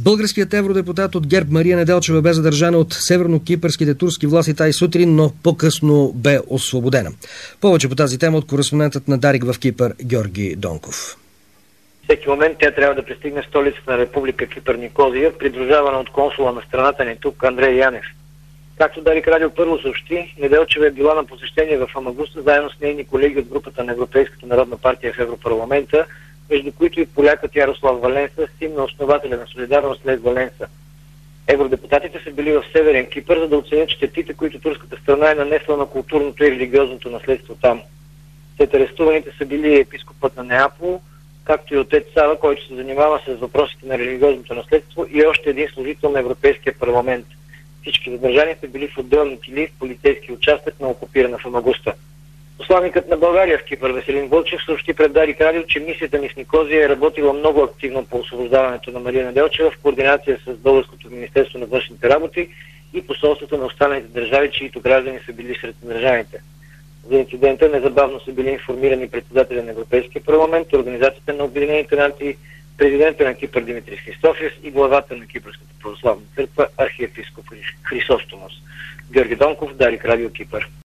Българският евродепутат от ГЕРБ Мария Неделчева бе задържана от северно-кипърските турски власти тази сутрин, но по-късно бе освободена. Повече по тази тема от кореспондентът на Дарик в Кипър Георги Донков. Всеки момент тя трябва да пристигне в столицата на Република Кипър Никозия, придружавана от консула на страната ни тук Андрей Янев. Както Дарик Радио първо съобщи, Неделчева е била на посещение в Фамагуста заедно с нейни колеги от групата на Европейската народна партия в Европарламента, между които и полякът Ярослав Валенса, син на основателя на Солидарност Лех Валенса. Евродепутатите са били в Северен Кипър, за да оценят щетите, които турската страна е нанесла на културното и религиозното наследство там. След арестуваните са били епископът на Неапол, както и отец Сава, който се занимава с въпросите на религиозното наследство, и още един служител на Европейския парламент. Всички задържани са били в отделни килии в полицейски участък на окупирана Фамагуста. Посланникът на България в Кипър Веселин Вълчев съобщи пред Дарик Радио, че мисията ни в Никозия е работила много активно по освобождаването на Мария Неделчева в координация с Българското министерство на външните работи и посолството на останалите държави, чието граждани са били сред задържаните. За инцидента незабавно са били информирани председателя на Европейския парламент, Организацията на Обединените нации, президента на Кипър Димитрис Христофиев и главата на Кипърската православна църква архиепископ Хрисостомос. Георги Донков, Дарик Радио Кипър.